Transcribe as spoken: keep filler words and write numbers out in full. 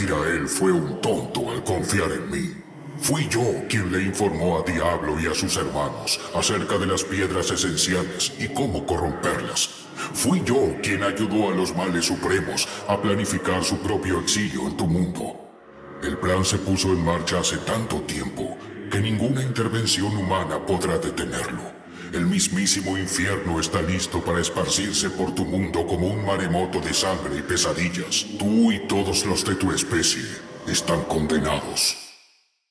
Tirael fue un tonto al confiar en mí. Fui yo quien le informó a Diablo y a sus hermanos acerca de las piedras esenciales y cómo corromperlas. Fui yo quien ayudó a los males supremos a planificar su propio exilio en tu mundo. El plan se puso en marcha hace tanto tiempo que ninguna intervención humana podrá detenerlo. El mismísimo infierno está listo para esparcirse por tu mundo como un maremoto de sangre y pesadillas. Tú y todos los de tu especie están condenados.